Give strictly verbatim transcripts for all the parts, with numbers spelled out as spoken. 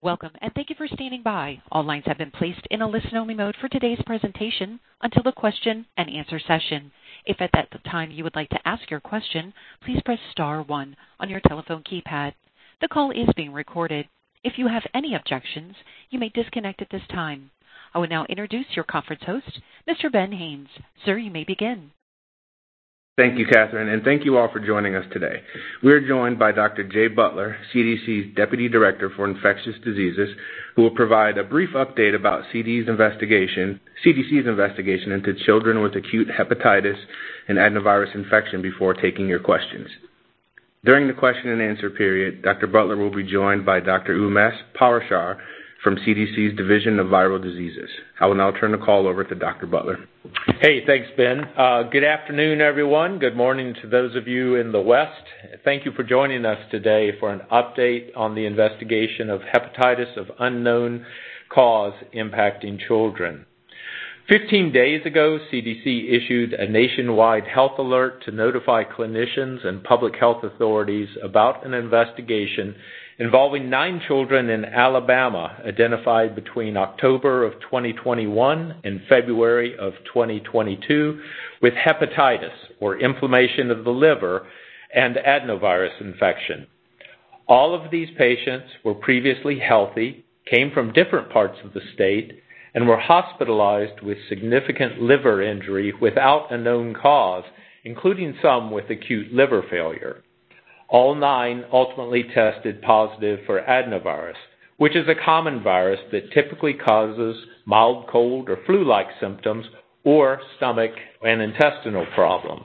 Welcome, and thank you for standing by. All lines have been placed in a listen-only mode for today's presentation until the question and answer session. If at that time you would like to ask your question, please press star one on your telephone keypad. The call is being recorded. If you have any objections, you may disconnect at this time. I will now introduce your conference host, Mister Ben Haynes. Sir, you may begin. Thank you, Catherine, and thank you all for joining us today. We are joined by Doctor Jay Butler, C D C's Deputy Director for Infectious Diseases, who will provide a brief update about C D C's investigation, C D C's investigation into children with acute hepatitis and adenovirus infection before taking your questions. During the question and answer period, Doctor Butler will be joined by Doctor Umesh Parashar from C D C's Division of Viral Diseases. I will now turn the call over to Doctor Butler. Hey, thanks, Ben. Uh, good afternoon, everyone. Good morning to those of you in the West. Thank you for joining us today for an update on the investigation of hepatitis of unknown cause impacting children. Fifteen days ago, C D C issued a nationwide health alert to notify clinicians and public health authorities about an investigation involving nine children in Alabama identified between October of twenty twenty-one and February of twenty twenty-two with hepatitis, or inflammation of the liver, and adenovirus infection. All of these patients were previously healthy, came from different parts of the state, and were hospitalized with significant liver injury without a known cause, including some with acute liver failure. All nine ultimately tested positive for adenovirus, which is a common virus that typically causes mild cold or flu-like symptoms or stomach and intestinal problems.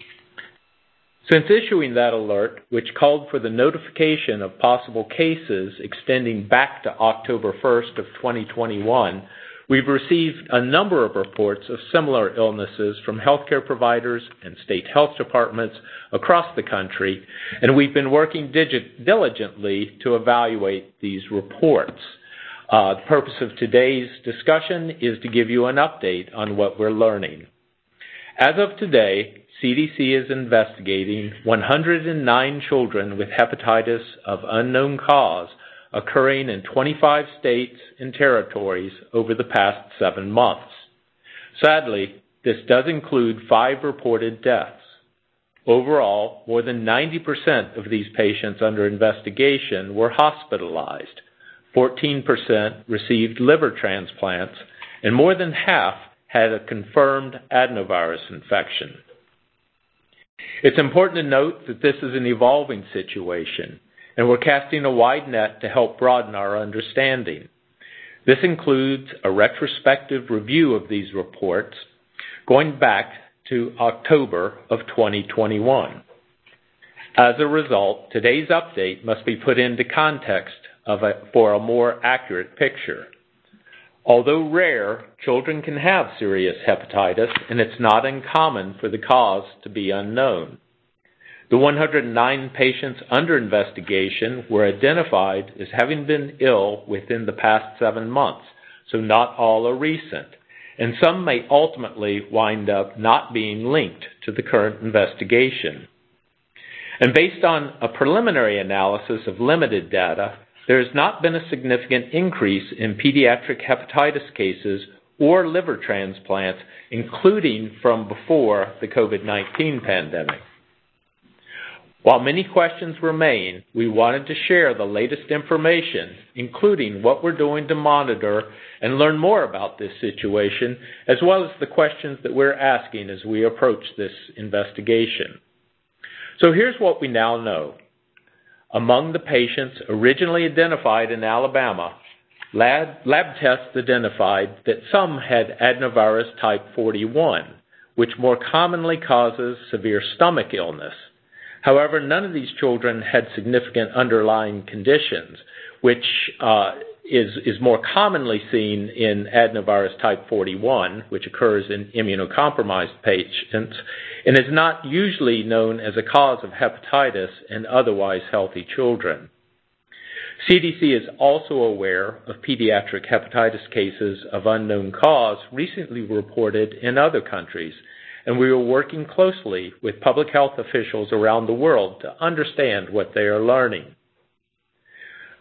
Since issuing that alert, which called for the notification of possible cases extending back to October first of twenty twenty-one, we've received a number of reports of similar illnesses from healthcare providers and state health departments across the country, and we've been working digit- diligently to evaluate these reports. Uh, the purpose of today's discussion is to give you an update on what we're learning. As of today, C D C is investigating one hundred nine children with hepatitis of unknown cause occurring in twenty-five states and territories over the past seven months. Sadly, this does include five reported deaths. Overall, more than ninety percent of these patients under investigation were hospitalized, fourteen percent received liver transplants, and more than half had a confirmed adenovirus infection. It's important to note that this is an evolving situation, and we're casting a wide net to help broaden our understanding. This includes a retrospective review of these reports going back to October of twenty twenty-one. As a result, today's update must be put into context of a, for a more accurate picture. Although rare, children can have serious hepatitis, and it's not uncommon for the cause to be unknown. The one hundred nine patients under investigation were identified as having been ill within the past seven months, so not all are recent, and some may ultimately wind up not being linked to the current investigation. And based on a preliminary analysis of limited data, there has not been a significant increase in pediatric hepatitis cases or liver transplants, including from before the COVID nineteen pandemic. While many questions remain, we wanted to share the latest information, including what we're doing to monitor and learn more about this situation, as well as the questions that we're asking as we approach this investigation. So here's what we now know. Among the patients originally identified in Alabama, lab, lab tests identified that some had adenovirus type forty-one, which more commonly causes severe stomach illness. However, none of these children had significant underlying conditions, which uh, is, is more commonly seen in adenovirus type forty-one, which occurs in immunocompromised patients, and is not usually known as a cause of hepatitis in otherwise healthy children. C D C is also aware of pediatric hepatitis cases of unknown cause recently reported in other countries, and we are working closely with public health officials around the world to understand what they are learning.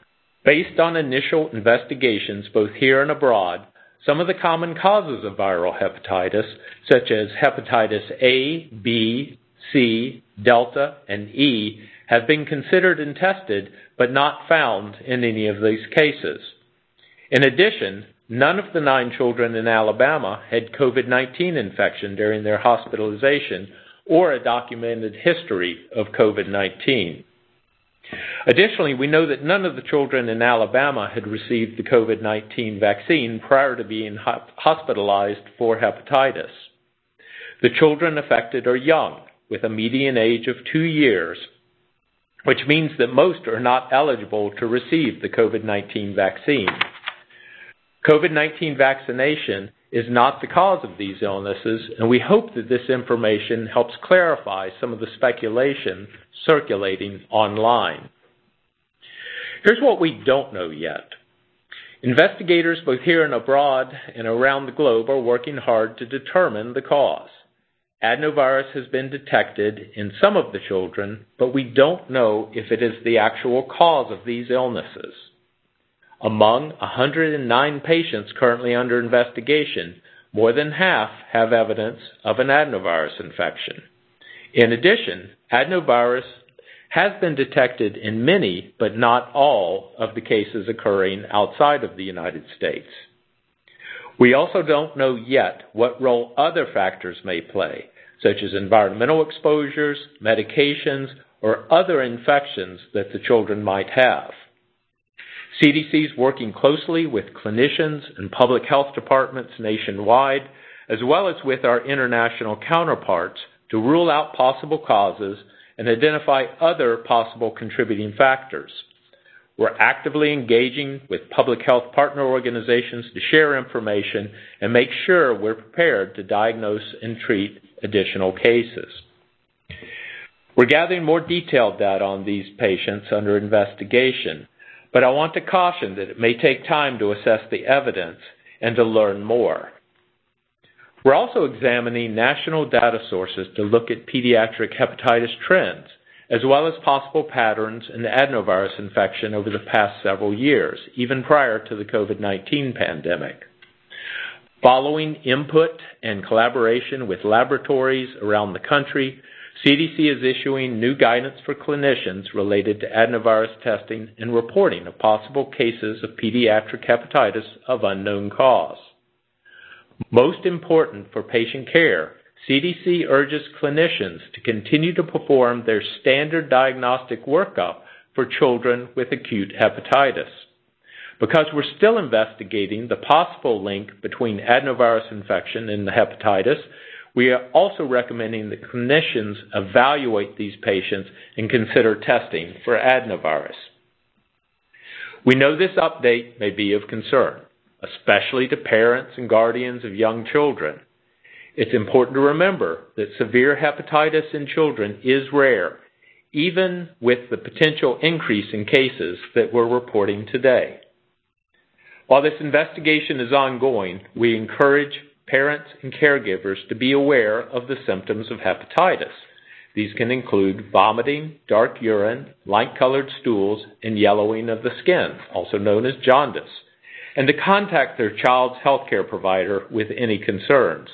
Based on initial investigations both here and abroad, some of the common causes of viral hepatitis, such as hepatitis A, B, C, Delta, and E, have been considered and tested, but not found in any of these cases. In addition, none of the nine children in Alabama had COVID nineteen infection during their hospitalization or a documented history of COVID nineteen. Additionally, we know that none of the children in Alabama had received the COVID nineteen vaccine prior to being hospitalized for hepatitis. The children affected are young, with a median age of two years, which means that most are not eligible to receive the COVID nineteen vaccine. COVID nineteen vaccination is not the cause of these illnesses, and we hope that this information helps clarify some of the speculation circulating online. Here's what we don't know yet. Investigators both here and abroad and around the globe are working hard to determine the cause. Adenovirus has been detected in some of the children, but we don't know if it is the actual cause of these illnesses. Among one hundred nine patients currently under investigation, more than half have evidence of an adenovirus infection. In addition, adenovirus has been detected in many, but not all, of the cases occurring outside of the United States. We also don't know yet what role other factors may play, such as environmental exposures, medications, or other infections that the children might have. C D C is working closely with clinicians and public health departments nationwide, as well as with our international counterparts, to rule out possible causes and identify other possible contributing factors. We're actively engaging with public health partner organizations to share information and make sure we're prepared to diagnose and treat additional cases. We're gathering more detailed data on these patients under investigation, but I want to caution that it may take time to assess the evidence and to learn more. We're also examining national data sources to look at pediatric hepatitis trends, as well as possible patterns in adenovirus infection over the past several years, even prior to the COVID nineteen pandemic. Following input and collaboration with laboratories around the country, C D C is issuing new guidance for clinicians related to adenovirus testing and reporting of possible cases of pediatric hepatitis of unknown cause. Most important for patient care, C D C urges clinicians to continue to perform their standard diagnostic workup for children with acute hepatitis. Because we're still investigating the possible link between adenovirus infection and the hepatitis, we are also recommending that clinicians evaluate these patients and consider testing for adenovirus. We know this update may be of concern, especially to parents and guardians of young children. It's important to remember that severe hepatitis in children is rare, even with the potential increase in cases that we're reporting today. While this investigation is ongoing, we encourage parents and caregivers to be aware of the symptoms of hepatitis. These can include vomiting, dark urine, light-colored stools, and yellowing of the skin, also known as jaundice, and to contact their child's healthcare provider with any concerns.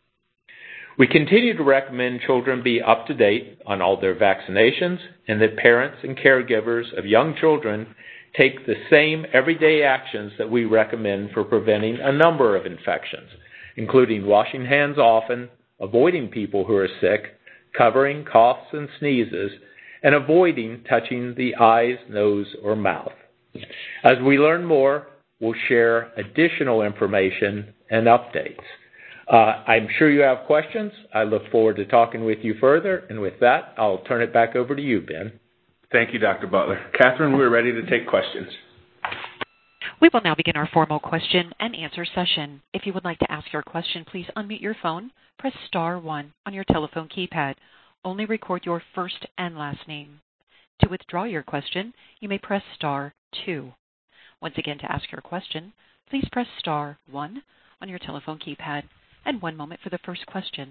We continue to recommend children be up to date on all their vaccinations, and that parents and caregivers of young children take the same everyday actions that we recommend for preventing a number of infections, including washing hands often, avoiding people who are sick, covering coughs and sneezes, and avoiding touching the eyes, nose, or mouth. As we learn more, we'll share additional information and updates. Uh, I'm sure you have questions. I look forward to talking with you further, and with that, I'll turn it back over to you, Ben. Thank you, Doctor Butler. Catherine, we're ready to take questions. We will now begin our formal question and answer session. If you would like to ask your question, please unmute your phone, press star one on your telephone keypad. Only record your first and last name. To withdraw your question, you may press star two. Once again, to ask your question, please press star one on your telephone keypad. And one moment for the first question.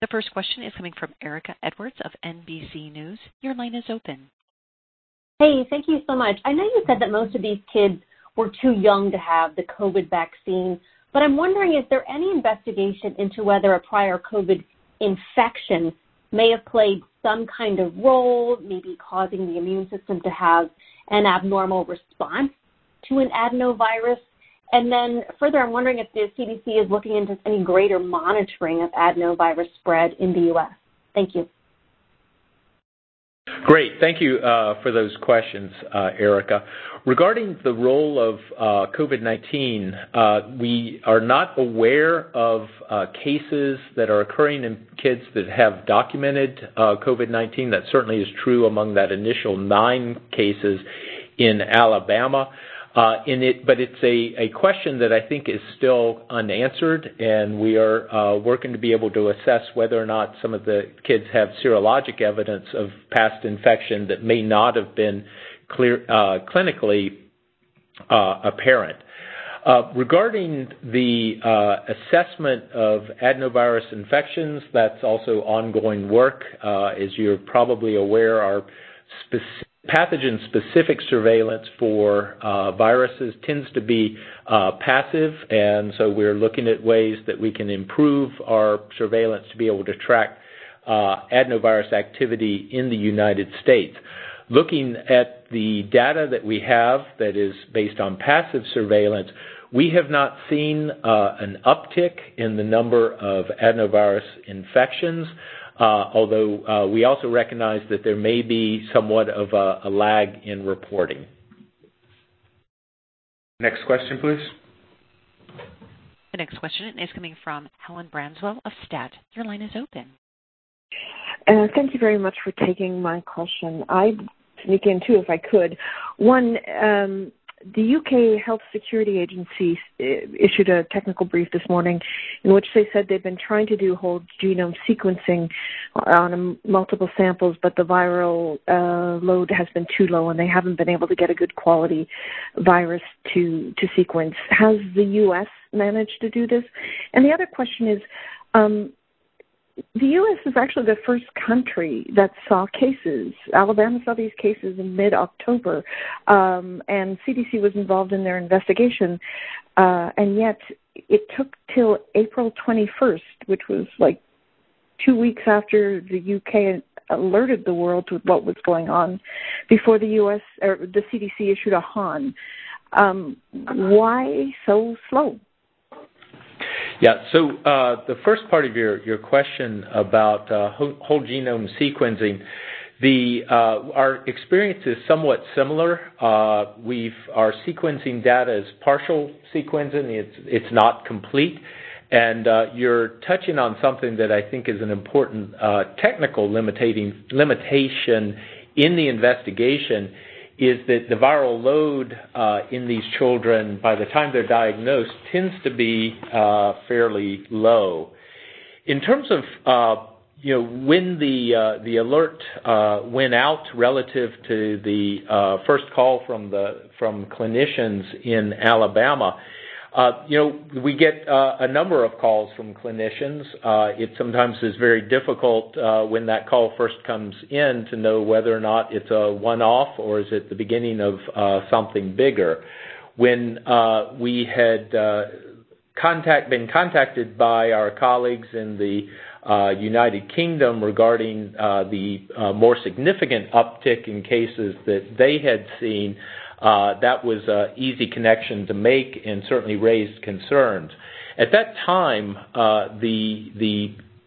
The first question is coming from Erica Edwards of N B C News. Your line is open. Hey, thank you so much. I know you said that most of these kids were too young to have the COVID vaccine, but I'm wondering, is there any investigation into whether a prior COVID infection may have played some kind of role, maybe causing the immune system to have an abnormal response to an adenovirus? And then further, I'm wondering if the C D C is looking into any greater monitoring of adenovirus spread in the U S. Thank you. Great. Thank you uh, for those questions, uh, Erica. Regarding the role of uh, COVID nineteen, uh, we are not aware of uh, cases that are occurring in kids that have documented uh, COVID nineteen. That certainly is true among that initial nine cases in Alabama. Uh, in it, but it's a, a question that I think is still unanswered, and we are uh, working to be able to assess whether or not some of the kids have serologic evidence of past infection that may not have been clear, uh, clinically uh, apparent. Uh, regarding the uh, assessment of adenovirus infections, that's also ongoing work. Uh, as you're probably aware, our specific pathogen-specific surveillance for uh, viruses tends to be uh, passive, and so we're looking at ways that we can improve our surveillance to be able to track uh, adenovirus activity in the United States. Looking at the data that we have that is based on passive surveillance, we have not seen uh, an uptick in the number of adenovirus infections. Uh, although uh, we also recognize that there may be somewhat of a, a lag in reporting. Next question, please. The next question is coming from Helen Branswell of STAT. Your line is open. Uh, thank you very much for taking my question. I'd sneak in two if I could. One, um, the U K Health Security Agency issued a technical brief this morning in which they said they've been trying to do whole genome sequencing on multiple samples, but the viral uh, load has been too low and they haven't been able to get a good quality virus to, to sequence. Has the U S managed to do this? And the other question is, um, the U S is actually the first country that saw cases. Alabama saw these cases in mid-October, um, and C D C was involved in their investigation, uh, and yet it took till April twenty-first, which was like two weeks after the U K alerted the world to what was going on, before the U S or the C D C issued a H A N. Um, why so slow? Yeah, so uh, the first part of your, your question about uh, whole, whole genome sequencing, the uh, our experience is somewhat similar. Uh, we've our sequencing data is partial sequencing; it's it's not complete, and uh, you're touching on something that I think is an important uh, technical limiting limitation in the investigation. Is that the viral load uh, in these children, by the time they're diagnosed, tends to be uh, fairly low. In terms of uh, you know when the uh, the alert uh, went out relative to the uh, first call from the from clinicians in Alabama, uh, you know we get uh, a number of calls from clinicians. Uh, it sometimes is very difficult uh, when that call first comes in to know whether or not it's a one-off or is it the beginning of uh, something bigger. When uh, we had uh, contact been contacted by our colleagues in the uh, United Kingdom regarding uh, the uh, more significant uptick in cases that they had seen, Uh, that was an easy connection to make and certainly raised concerns. At that time, uh, the the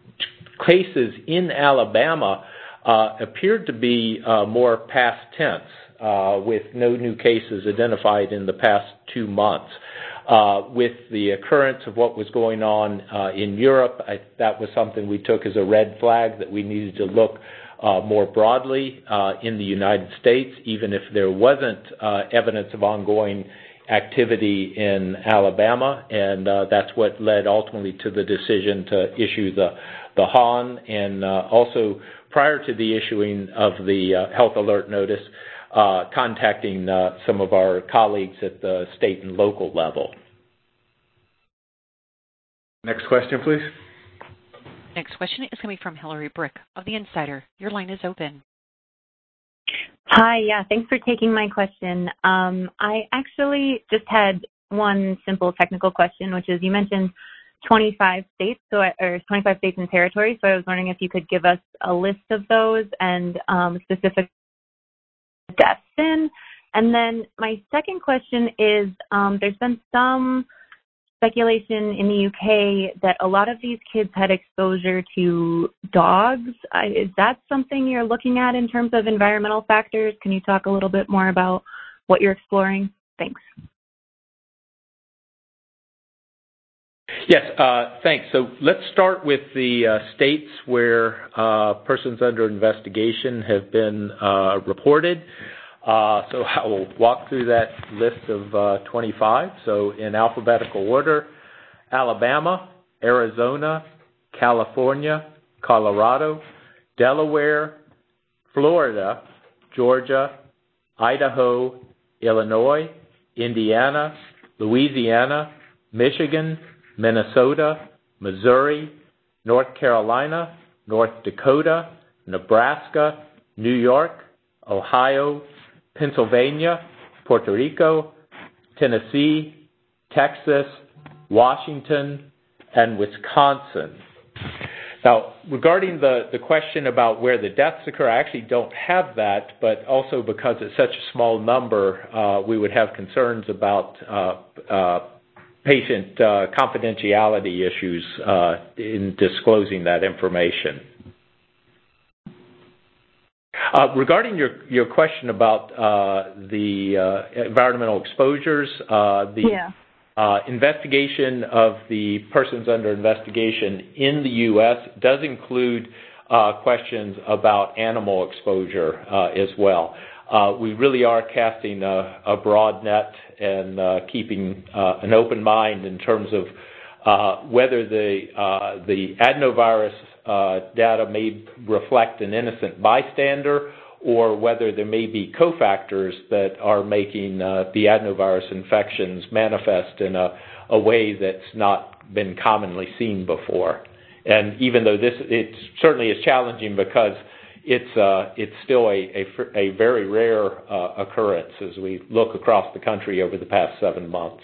cases in Alabama uh, appeared to be uh, more past tense, uh, with no new cases identified in the past two months. Uh, with the occurrence of what was going on uh, in Europe, I, that was something we took as a red flag that we needed to look Uh, more broadly uh, in the United States, even if there wasn't uh, evidence of ongoing activity in Alabama, and uh, that's what led ultimately to the decision to issue the, the H A N, and uh, also prior to the issuing of the uh, health alert notice, uh, contacting uh, some of our colleagues at the state and local level. Next question, please. Next question is coming from Hillary Brick of The Insider. Your line is open. Hi, yeah, thanks for taking my question. Um, I actually just had one simple technical question, which is you mentioned twenty-five states, so or twenty-five states and territories. So I was wondering if you could give us a list of those and um, specific deaths in. And then my second question is um, there's been some speculation in the U K that a lot of these kids had exposure to dogs. Uh, is that something you're looking at in terms of environmental factors? Can you talk a little bit more about what you're exploring? Thanks. Yes, uh, thanks. So let's start with the uh, states where uh, persons under investigation have been uh, reported. Uh, so I will walk through that list of uh, twenty-five. So in alphabetical order, Alabama, Arizona, California, Colorado, Delaware, Florida, Georgia, Idaho, Illinois, Indiana, Louisiana, Michigan, Minnesota, Missouri, North Carolina, North Dakota, Nebraska, New York, Ohio, Pennsylvania, Puerto Rico, Tennessee, Texas, Washington, and Wisconsin. Now, regarding the, the question about where the deaths occur, I actually don't have that, but also because it's such a small number, uh, we would have concerns about uh, uh, patient uh, confidentiality issues uh, in disclosing that information. Uh, regarding your, your question about uh, the uh, environmental exposures, uh, the yeah. uh, investigation of the persons under investigation in the U S does include uh, questions about animal exposure uh, as well. Uh, we really are casting a, a broad net and uh, keeping uh, an open mind in terms of uh, whether the uh, the adenovirus uh, data may reflect an innocent bystander or whether there may be cofactors that are making uh, the adenovirus infections manifest in a, a way that's not been commonly seen before. And even though this, it certainly is challenging because it's uh, it's still a, a, a very rare uh, occurrence as we look across the country over the past seven months.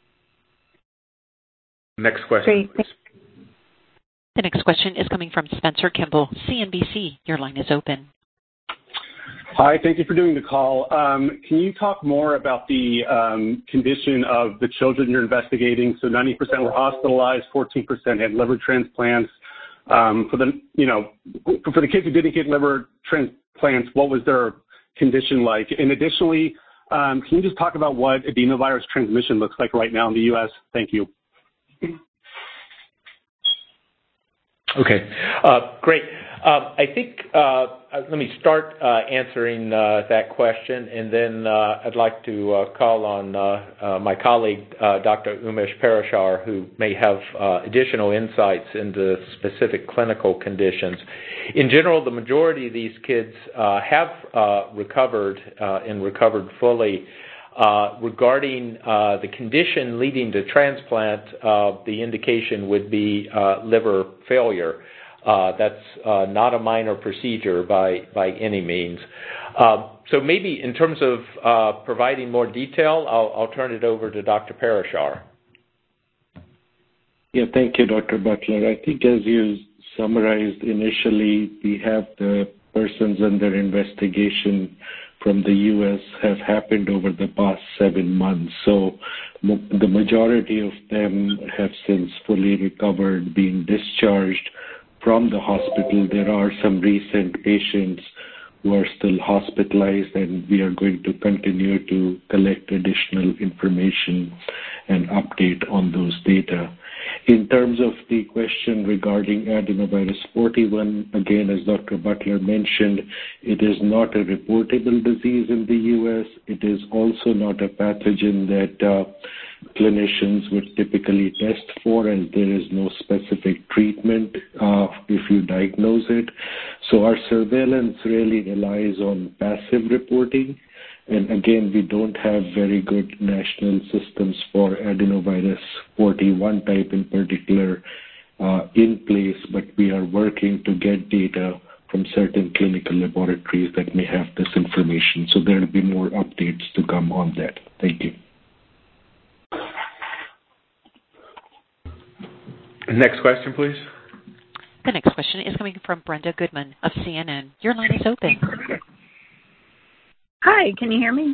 Next question. Great. The next question is coming from Spencer Kimball, C N B C. Your line is open. Hi, thank you for doing the call. Um, can you talk more about the um, condition of the children you're investigating? So ninety percent were hospitalized, fourteen percent had liver transplants. Um, for the, you know, for the kids who didn't get liver transplants, what was their condition like? And additionally, um, can you just talk about what adenovirus transmission looks like right now in the U S? Thank you. Okay, uh, great. Um, I think, uh, let me start uh, answering uh, that question, and then uh, I'd like to uh, call on uh, uh, my colleague, uh, Doctor Umesh Parashar, who may have uh, additional insights into specific clinical conditions. In general, the majority of these kids uh, have uh, recovered uh, and recovered fully. Uh, regarding uh, the condition leading to transplant, uh, the indication would be uh, liver failure. Uh, that's uh, not a minor procedure by, by any means. Uh, so maybe in terms of uh, providing more detail, I'll, I'll turn it over to Doctor Parashar. Yeah, thank you, Doctor Butler. I think as you summarized initially, we have the persons under investigation from the U S have happened over the past seven months. So m- the majority of them have since fully recovered, being discharged from the hospital. There are some recent patients who are still hospitalized, and we are going to continue to collect additional information and update on those data. In terms of the question regarding adenovirus forty-one, again, as Doctor Butler mentioned, it is not a reportable disease in the U S. It is also not a pathogen that uh, clinicians would typically test for, as there is no specific treatment uh, if you diagnose it. So our surveillance really relies on passive reporting. And again, we don't have very good national systems for adenovirus forty-one type in particular. uh, in place, but we are working to get data from certain clinical laboratories that may have this information. So there will be more updates to come on that. Thank you. Next question, please. The next question is coming from Brenda Goodman of C N N. Your line is open. Hi, can you hear me?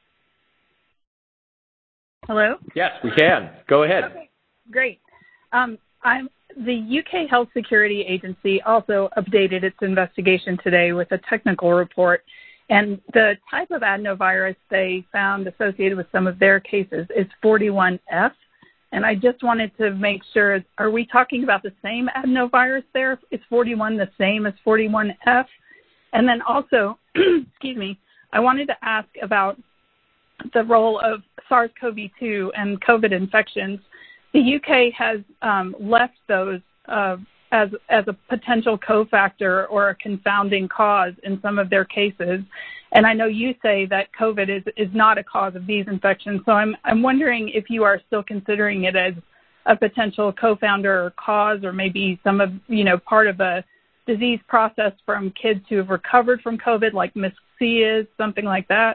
Hello? Yes, we can. Go ahead. Okay, great. Um, I'm, the U K Health Security Agency also updated its investigation today with a technical report, and the type of adenovirus they found associated with some of their cases is forty-one F. And I just wanted to make sure, are we talking about the same adenovirus there? Is forty-one the same as forty-one F? And then also, excuse me, I wanted to ask about the role of SARS-C o V two and COVID infections. The U K has um, left those uh, as, as a potential cofactor or a confounding cause in some of their cases. And I know you say that COVID is, is not a cause of these infections. So I'm, I'm wondering if you are still considering it as a potential co-founder or cause, or maybe some of, you know, part of a disease process from kids who have recovered from COVID, like Miss C is, something like that.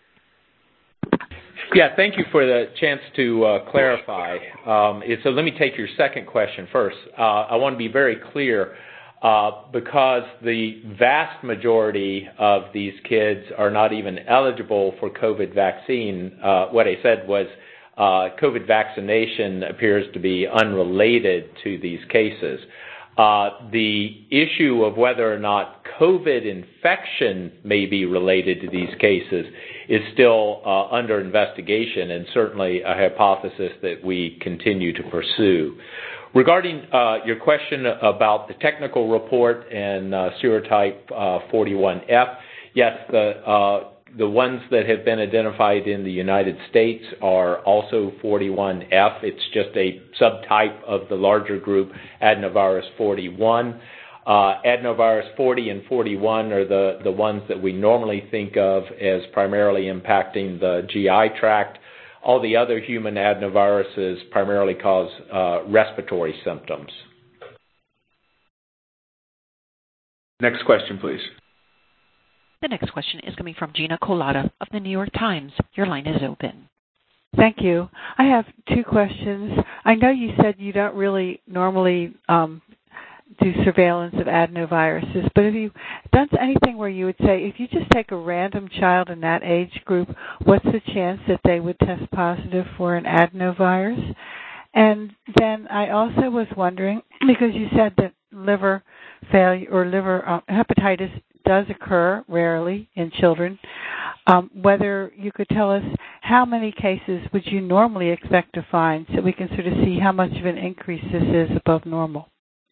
Yeah, thank you for the chance to uh, clarify. Um, so let me take your second question first. Uh, I want to be very clear. Uh, because the vast majority of these kids are not even eligible for COVID vaccine, uh, what I said was uh, COVID vaccination appears to be unrelated to these cases. Uh, the issue of whether or not COVID infection may be related to these cases is still uh, under investigation, and certainly a hypothesis that we continue to pursue. Regarding uh, your question about the technical report and uh, serotype uh, forty-one F, yes, the uh, the ones that have been identified in the United States are also forty-one F. It's just a subtype of the larger group, adenovirus forty-one. Uh, adenovirus forty and forty-one are the, the ones that we normally think of as primarily impacting the G I tract. All the other human adenoviruses primarily cause uh, respiratory symptoms. Next question, please. The next question is coming from Gina Colada of the New York Times. Your line is open. Thank you. I have two questions. I know you said you don't really normally um, do surveillance of adenoviruses, but have you done anything where you would say, if you just take a random child in that age group, what's the chance that they would test positive for an adenovirus? And then I also was wondering, because you said that liver failure or liver uh, hepatitis does occur rarely in children, um, whether you could tell us how many cases would you normally expect to find so we can sort of see how much of an increase this is above normal.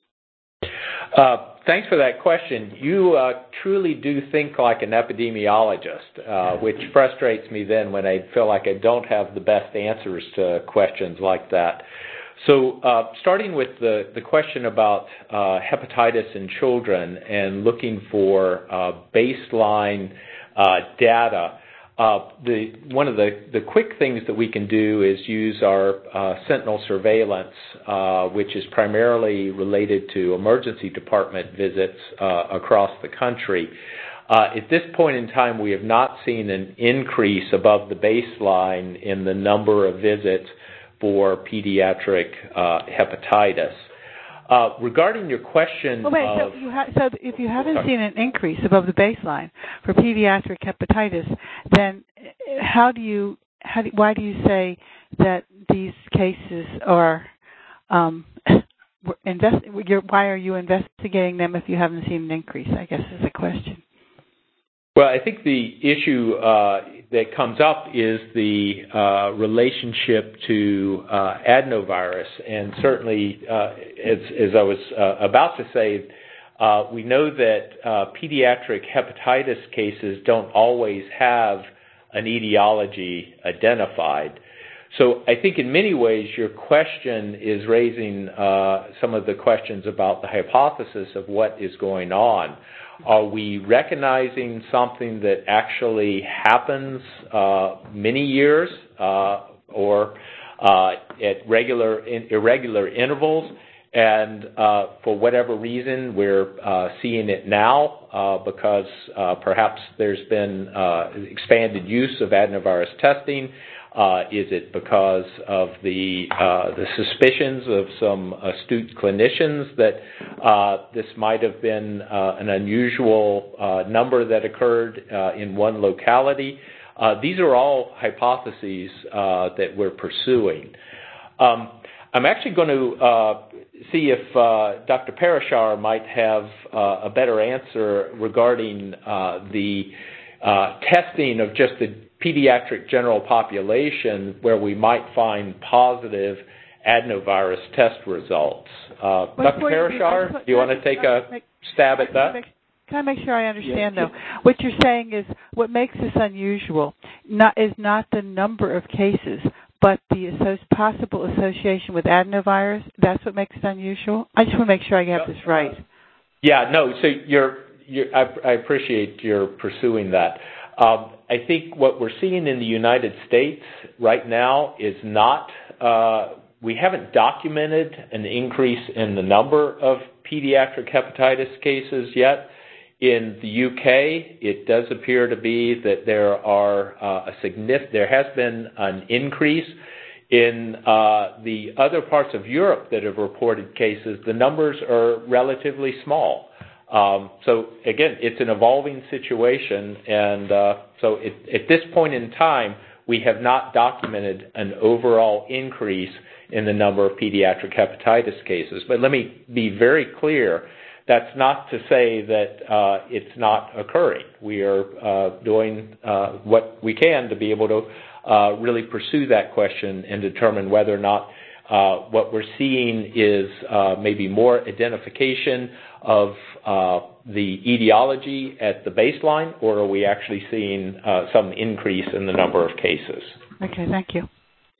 Uh, thanks for that question. You uh, truly do think like an epidemiologist, uh, which frustrates me then when I feel like I don't have the best answers to questions like that. So uh, starting with the, the question about uh, hepatitis in children and looking for uh, baseline uh, data, Uh, the, one of the, the quick things that we can do is use our uh, sentinel surveillance, uh, which is primarily related to emergency department visits uh, across the country. Uh, at this point in time, we have not seen an increase above the baseline in the number of visits for pediatric uh, hepatitis. Uh, regarding your question well, wait, of... So, you ha- so if you haven't seen an increase above the baseline for pediatric hepatitis, then how do you, how do, why do you say that these cases are, um, invest, you're, why are you investigating them if you haven't seen an increase, I guess is the question. Well, I think the issue uh, that comes up is the uh, relationship to uh, adenovirus, and certainly, uh, as, as I was uh, about to say, uh, we know that uh, pediatric hepatitis cases don't always have an etiology identified. So I think in many ways your question is raising uh, some of the questions about the hypothesis of what is going on. Are we recognizing something that actually happens uh, many years uh, or uh, at regular in irregular intervals? And uh, for whatever reason, we're uh, seeing it now uh, because uh, perhaps there's been uh, expanded use of adenovirus testing. Uh, is it because of the uh, the suspicions of some astute clinicians that uh, this might have been uh, an unusual uh, number that occurred uh, in one locality? Uh, these are all hypotheses uh, that we're pursuing. Um, I'm actually going to uh, see if uh, Doctor Parashar might have uh, a better answer regarding uh, the uh, testing of just the pediatric general population where we might find positive adenovirus test results. Uh, Doctor Parashar, do you want to take a stab at that? Can I make sure I understand, though? What you're saying is what makes this unusual not, is not the number of cases, but the asso- possible association with adenovirus. That's what makes it unusual? I just want to make sure I get this right. Yeah, no, so you're, you're, I, I appreciate your pursuing that. Um, I think what we're seeing in the United States right now is not, uh, we haven't documented an increase in the number of pediatric hepatitis cases yet. In the U K, it does appear to be that there are uh, a significant, there has been an increase. In uh, the other parts of Europe that have reported cases, the numbers are relatively small. Um, so again, it's an evolving situation, and uh, so it, at this point in time, we have not documented an overall increase in the number of pediatric hepatitis cases. But let me be very clear. That's not to say that uh, it's not occurring. We are uh, doing uh, what we can to be able to uh, really pursue that question and determine whether or not uh, what we're seeing is uh, maybe more identification of uh, the etiology at the baseline, or are we actually seeing uh, some increase in the number of cases? Okay, thank you.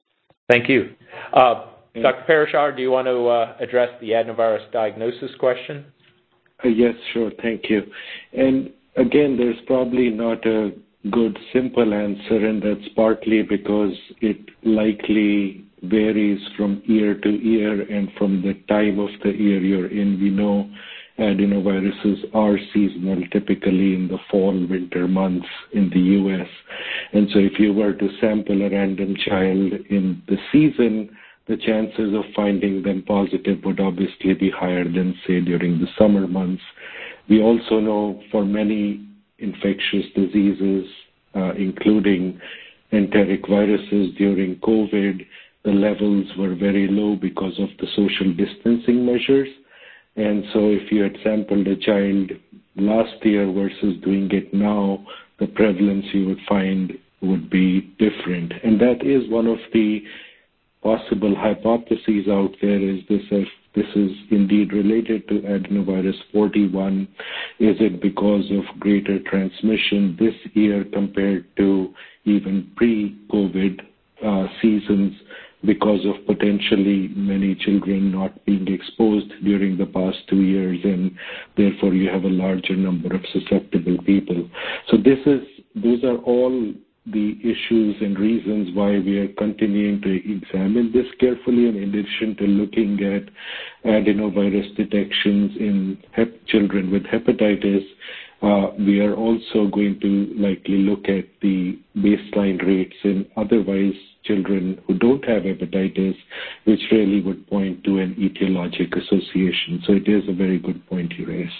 Thank you. Uh, Doctor Parashar, do you want to uh, address the adenovirus diagnosis question? Uh, yes, sure. Thank you. And again, there's probably not a good, simple answer, and that's partly because it likely varies from year to year and from the time of the year you're in. We know adenoviruses are seasonal, typically in the fall, winter months in the U S. And so if you were to sample a random child in the season, the chances of finding them positive would obviously be higher than, say, during the summer months. We also know for many infectious diseases, uh, including enteric viruses during COVID, the levels were very low because of the social distancing measures. And so if you had sampled a child last year versus doing it now, the prevalence you would find would be different. And that is one of the possible hypotheses out there. Is this if this is indeed related to adenovirus forty-one? Is it because of greater transmission this year compared to even pre-COVID uh, seasons, because of potentially many children not being exposed during the past two years, and therefore you have a larger number of susceptible people? So this is those are all the issues and reasons why we are continuing to examine this carefully. In addition to looking at adenovirus detections in hep- children with hepatitis, uh, we are also going to likely look at the baseline rates in otherwise children who don't have hepatitis, which really would point to an etiologic association. So it is a very good point you raise.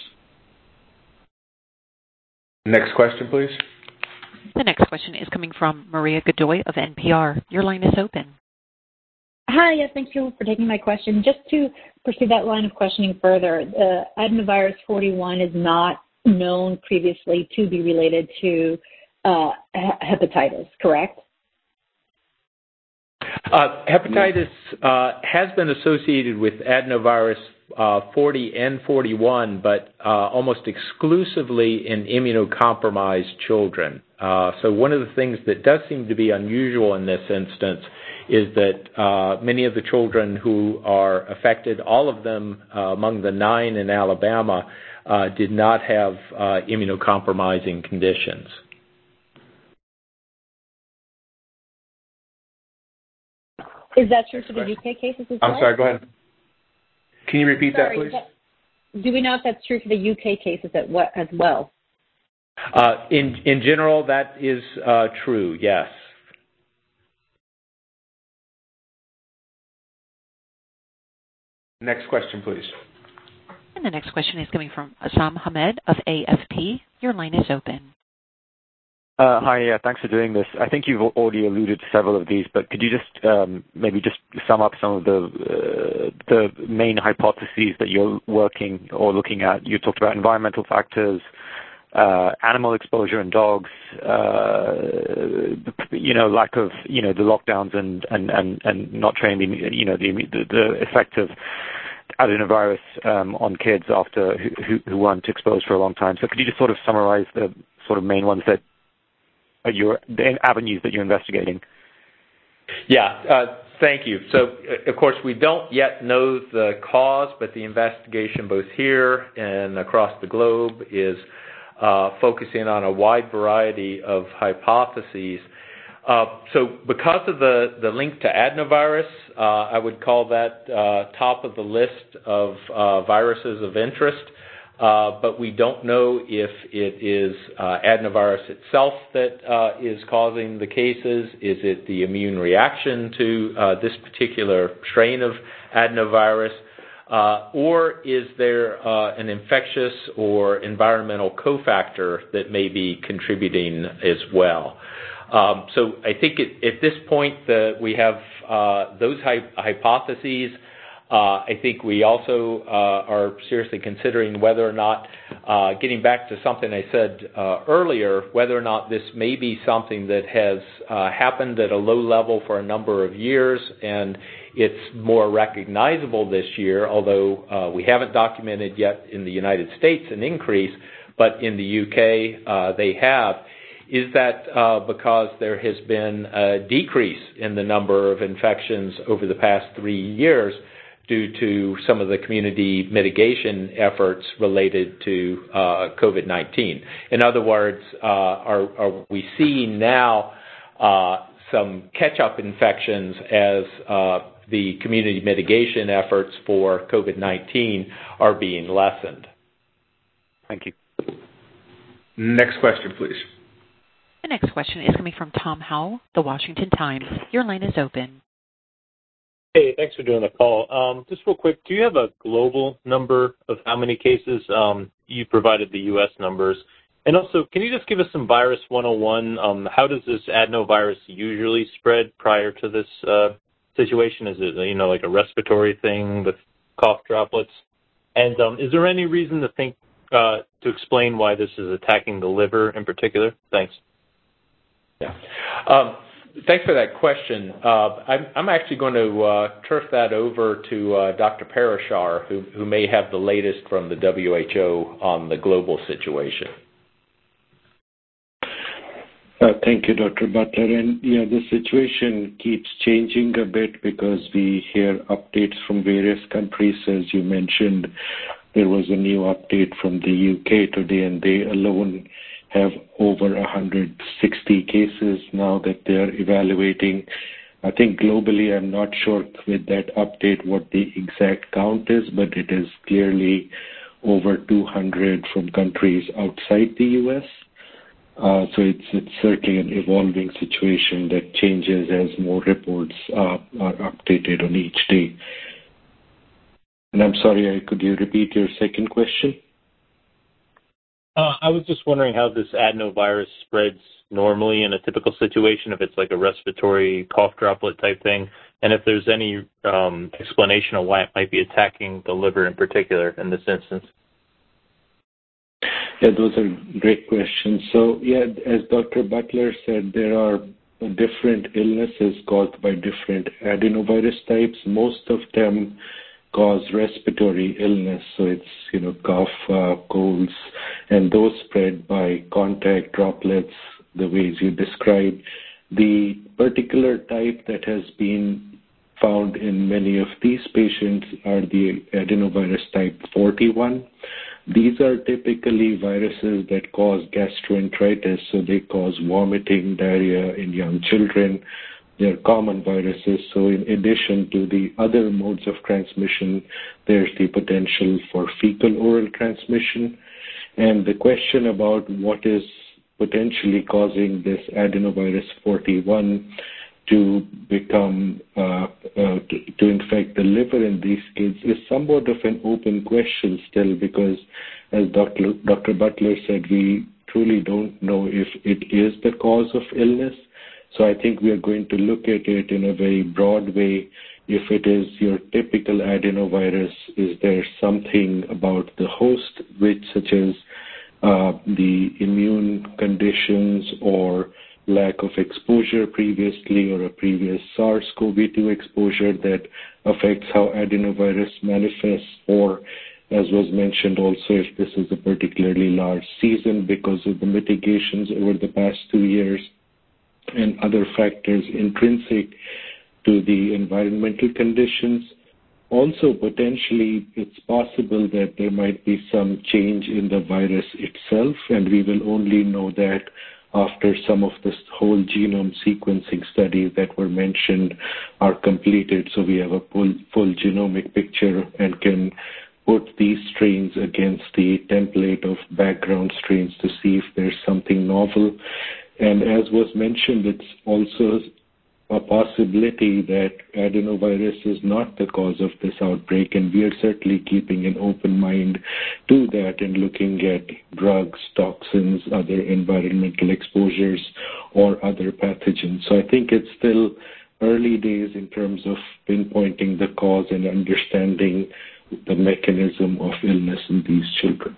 Next question, please. The next question is coming from Maria Godoy of N P R. Your line is open. Hi, yes, thank you for taking my question. Just to pursue that line of questioning further, uh, adenovirus forty-one is not known previously to be related to uh, hepatitis, correct? Uh, hepatitis uh, has been associated with adenovirus uh, forty and forty-one, but uh, almost exclusively in immunocompromised children. Uh, so one of the things that does seem to be unusual in this instance is that uh, many of the children who are affected, all of them uh, among the nine in Alabama, uh, did not have uh, immunocompromising conditions. Is that true for the U K cases as well? I'm sorry, go ahead. Can you repeat Sorry, that, please? That, do we know if that's true for the U K cases at what, as well? Uh, in, in general, that is uh, true, yes. Next question, please. And the next question is coming from Assam Hamed of A F P. Your line is open. Uh, hi, yeah, thanks for doing this. I think you've already alluded to several of these, but could you just um, maybe just sum up some of the uh, the main hypotheses that you're working or looking at? You talked about environmental factors, uh, animal exposure in dogs, uh, you know, lack of, you know, the lockdowns and, and, and, and not training, you know, the, the, the effect of adenovirus um, on kids after who, who weren't exposed for a long time. So could you just sort of summarize the sort of main ones that are your, the avenues that you're investigating? Yeah, uh, thank you. So, of course, we don't yet know the cause, but the investigation both here and across the globe is uh, focusing on a wide variety of hypotheses. Uh, so because of the, the link to adenovirus, uh, I would call that uh, top of the list of uh, viruses of interest. Uh, but we don't know if it is uh, adenovirus itself that uh, is causing the cases. Is it the immune reaction to uh, this particular strain of adenovirus? Uh, or is there uh, an infectious or environmental cofactor that may be contributing as well? Um, so I think it, at this point that we have uh, those hy- hypotheses. Uh, I think we also uh, are seriously considering whether or not, uh, getting back to something I said uh, earlier, whether or not this may be something that has uh, happened at a low level for a number of years and it's more recognizable this year, although uh, we haven't documented yet in the United States an increase, but in the U K uh, they have. Is that uh, because there has been a decrease in the number of infections over the past three years due to some of the community mitigation efforts related to uh, COVID nineteen. In other words, uh, are, are we seeing now uh, some catch-up infections as uh, the community mitigation efforts for COVID nineteen are being lessened? Thank you. Next question, please. The next question is coming from Tom Howell, The Washington Times. Your line is open. Hey, thanks for doing the call. Um, just real quick, do you have a global number of how many cases? Um, you provided the U S numbers. And also, can you just give us some virus one oh one? Um, how does this adenovirus usually spread prior to this uh, situation? Is it, you know, like a respiratory thing with cough droplets? And um, is there any reason to think, uh, to explain why this is attacking the liver in particular? Thanks. Yeah. Um, Thanks for that question. Uh, I'm, I'm actually going to uh, turf that over to uh, Doctor Parashar, who, who may have the latest from the W H O on the global situation. Uh, thank you, Doctor Butler. And yeah, the situation keeps changing a bit because we hear updates from various countries. As you mentioned, there was a new update from the U K today, and they alone have over one hundred sixty cases now that they are evaluating. I think globally, I'm not sure with that update what the exact count is, but it is clearly over two hundred from countries outside the U S. Uh, so it's, it's certainly an evolving situation that changes as more reports uh, are updated on each day. And I'm sorry, could you repeat your second question? Uh, I was just wondering how this adenovirus spreads normally in a typical situation, if it's like a respiratory cough droplet type thing, and if there's any um, explanation of why it might be attacking the liver in particular in this instance. Yeah, those are great questions. So, yeah, as Doctor Butler said, there are different illnesses caused by different adenovirus types. Most of them cause respiratory illness, so it's, you know, cough, uh, colds, and those spread by contact droplets, the ways you described. The particular type that has been found in many of these patients are the adenovirus type forty-one. These are typically viruses that cause gastroenteritis, so they cause vomiting, diarrhea in young children, they're common viruses. So in addition to the other modes of transmission, there's the potential for fecal-oral transmission. And the question about what is potentially causing this adenovirus forty-one to become, uh, uh, to, to infect the liver in these kids is somewhat of an open question still, because as Doctor Doctor Butler said, we truly don't know if it is the cause of illness. So I think we are going to look at it in a very broad way. If it is your typical adenovirus, is there something about the host, which such as uh, the immune conditions or lack of exposure previously or a previous SARS CoV two exposure that affects how adenovirus manifests, or as was mentioned also, if this is a particularly large season because of the mitigations over the past two years and other factors intrinsic to the environmental conditions. Also, potentially, it's possible that there might be some change in the virus itself, and we will only know that after some of the whole genome sequencing studies that were mentioned are completed, so we have a full, full genomic picture and can put these strains against the template of background strains to see if there's something novel. And as was mentioned, it's also a possibility that adenovirus is not the cause of this outbreak, and we are certainly keeping an open mind to that and looking at drugs, toxins, other environmental exposures, or other pathogens. So I think it's still early days in terms of pinpointing the cause and understanding the mechanism of illness in these children.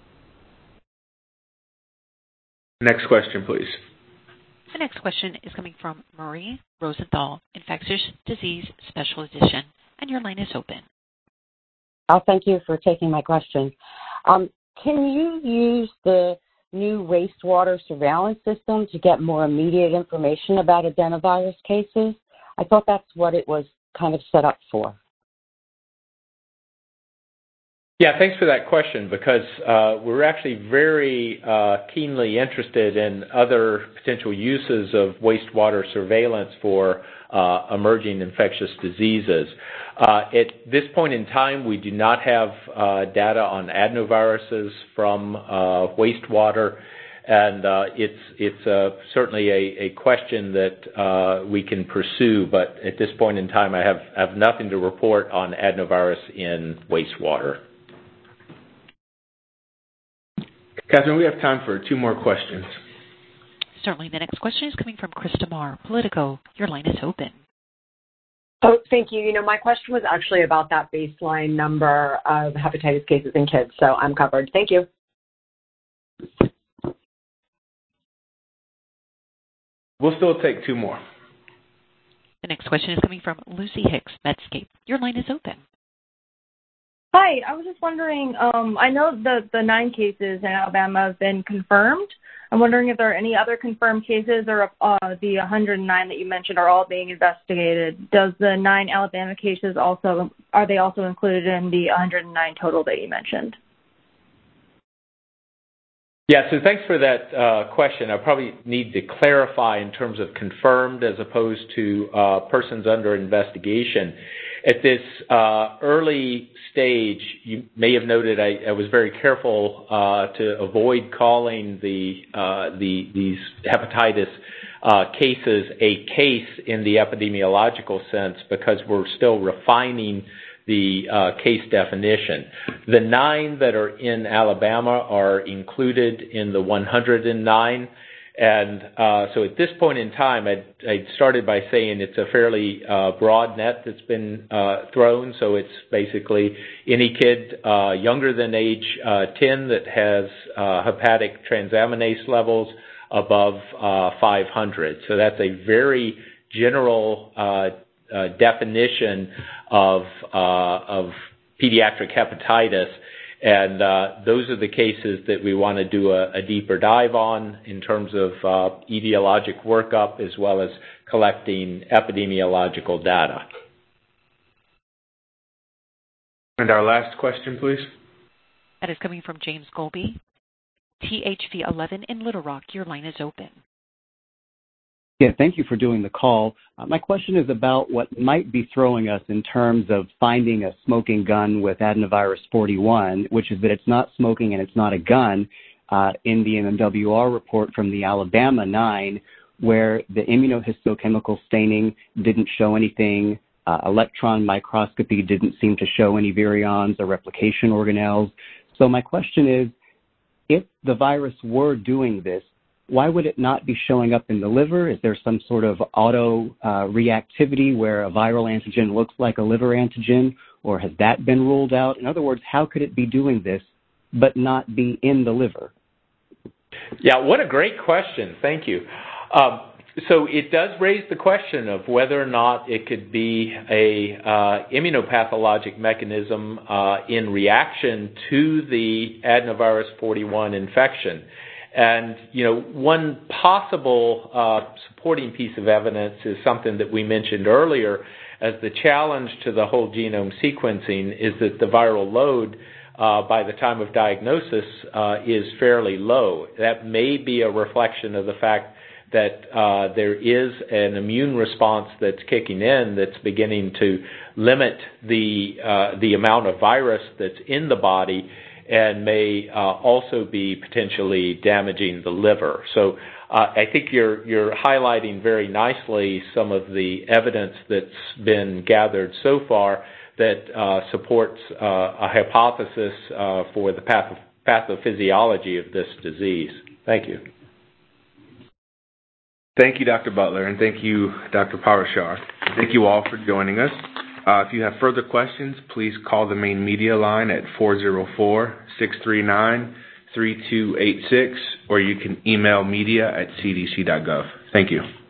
Next question, please. The next question is coming from Marie Rosenthal, Infectious Disease Special Edition, and your line is open. Oh, thank you for taking my question. Um, can you use the new wastewater surveillance system to get more immediate information about adenovirus cases? I thought that's what it was kind of set up for. Yeah, thanks for that question, because uh, we're actually very uh, keenly interested in other potential uses of wastewater surveillance for uh, emerging infectious diseases. Uh, at this point in time, we do not have uh, data on adenoviruses from uh, wastewater, and uh, it's it's uh, certainly a, a question that uh, we can pursue, but at this point in time, I have, have nothing to report on adenovirus in wastewater. Catherine, we have time for two more questions. Certainly. The next question is coming from Krista Marr, Politico. Your line is open. Oh, thank you. You know, my question was actually about that baseline number of hepatitis cases in kids, so I'm covered. Thank you. We'll still take two more. The next question is coming from Lucy Hicks, Medscape. Your line is open. Hi, I was just wondering, um, I know that the nine cases in Alabama have been confirmed. I'm wondering if there are any other confirmed cases, or uh, the one hundred nine that you mentioned are all being investigated. Does the nine Alabama cases also, are they also included in the one hundred nine total that you mentioned? Yeah, so thanks for that uh, question. I probably need to clarify in terms of confirmed as opposed to uh, persons under investigation. At this uh, early stage, you may have noted I, I was very careful uh, to avoid calling the, uh, the these hepatitis uh, cases a case in the epidemiological sense, because we're still refining the uh, case definition. The nine that are in Alabama are included in the one hundred nine. And uh, so at this point in time, I'd, I'd started by saying it's a fairly uh, broad net that's been uh, thrown. So it's basically any kid uh, younger than age uh, ten that has uh, hepatic transaminase levels above uh, five hundred. So that's a very general uh, uh, definition of uh, of pediatric hepatitis. And uh, those are the cases that we want to do a, a deeper dive on in terms of uh, etiologic workup, as well as collecting epidemiological data. And our last question, please. That is coming from James Golby, T H V eleven in Little Rock. Your line is open. Yeah, thank you for doing the call. Uh, my question is about what might be throwing us in terms of finding a smoking gun with adenovirus forty-one, which is that it's not smoking and it's not a gun. Uh, in the M M W R report from the Alabama nine, where the immunohistochemical staining didn't show anything, uh, electron microscopy didn't seem to show any virions or replication organelles. So my question is, if the virus were doing this, why would it not be showing up in the liver? Is there some sort of auto uh, reactivity where a viral antigen looks like a liver antigen, or has that been ruled out? In other words, how could it be doing this but not be in the liver? Yeah, what a great question. Thank you. Um, so it does raise the question of whether or not it could be a uh, immunopathologic mechanism uh, in reaction to the adenovirus forty-one infection. And, you know, one possible uh, supporting piece of evidence is something that we mentioned earlier, as the challenge to the whole genome sequencing is that the viral load uh, by the time of diagnosis uh, is fairly low. That may be a reflection of the fact that uh, there is an immune response that's kicking in that's beginning to limit the uh, the amount of virus that's in the body, and may uh, also be potentially damaging the liver. So uh, I think you're you're highlighting very nicely some of the evidence that's been gathered so far that uh, supports uh, a hypothesis uh, for the path- pathophysiology of this disease. Thank you. Thank you, Doctor Butler, and thank you, Doctor Parashar. Thank you all for joining us. Uh, if you have further questions, please call the main media line at four oh four, six three nine, three two eight six, or you can email media at c d c dot gov. Thank you.